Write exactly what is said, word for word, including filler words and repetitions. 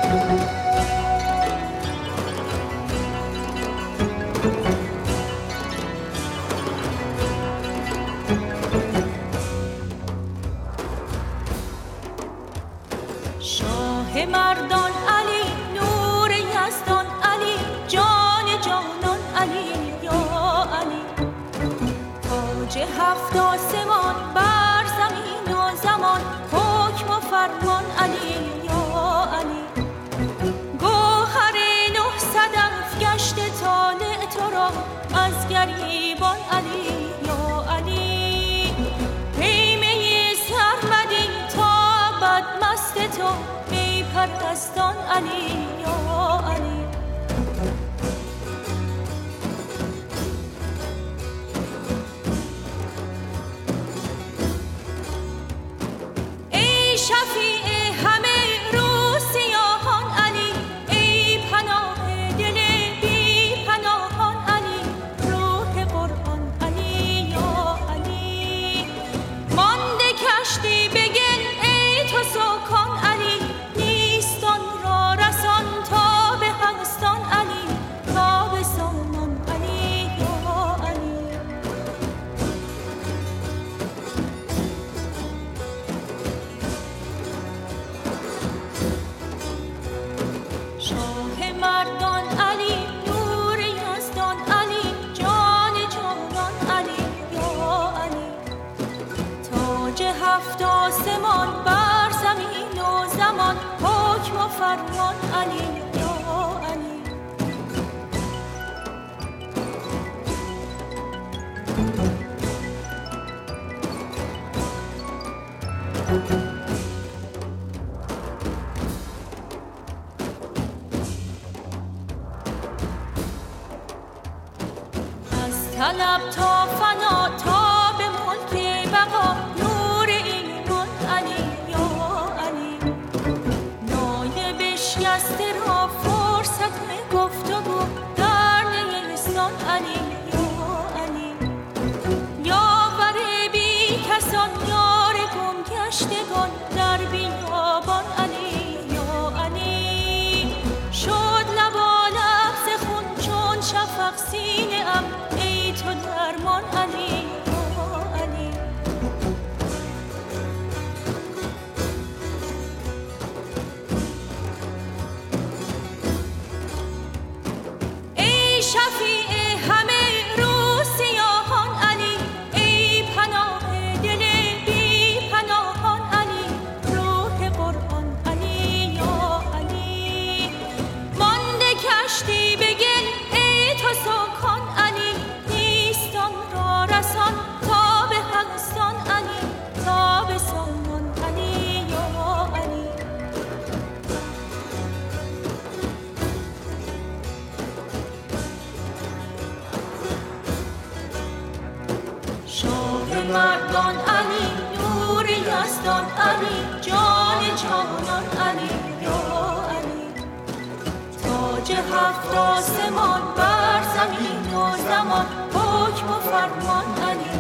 شاه مردان علی، نور یزدان علی، جان جانان علی یا علی. تاج هفت آسمان بر زمین و زمان، حکم و فرمان علی یا علی. گوهر نه صدف گشت طالع تو را از گریبان علی یا علی. پیمه سرمدی تا ابد مست تو ای پرستان علی یا علی. ای شفیع همه روسیاهان علی، ای پناه دل بی پناهان علی، روح قرآن علی یا علی. مانده کشتی بگل ای تو سکان علی، نیستان را رسان تا به هستان علی، تا به سامان علی یا علی. شاه مردان علی، نور یزدان علی، جان جانان علی یا علی. تاج هفت آسمان بر زمین و زمان، حکم و فرمان علی یا علی. از طلب تا فنا تا به ملک بقا، نور ایمان علی یا علی. نای بشکسته را فرصت گفتگو در نیستان علی یا علی. یاور بی کسان، یار گم گشتگان در بیابان علی یا علی. شد لبالب ز خون چون شفق سینه ام، ای تو درمان علی یا علی. ای شفیع همه روسیاهان علی، ای پناه دل بی پناهان علی، روح قرآن علی یا علی. مانده کشتی بگل ای تو سکان علی، نیستان را رسان تا به هستان علی، تا به سامان علی یا علی. شاه مردان علی، نور یزدان علی، جان جانان علی یا علی. تاج هفت آسمان بر زمین و زمان، حکم و فرمان علی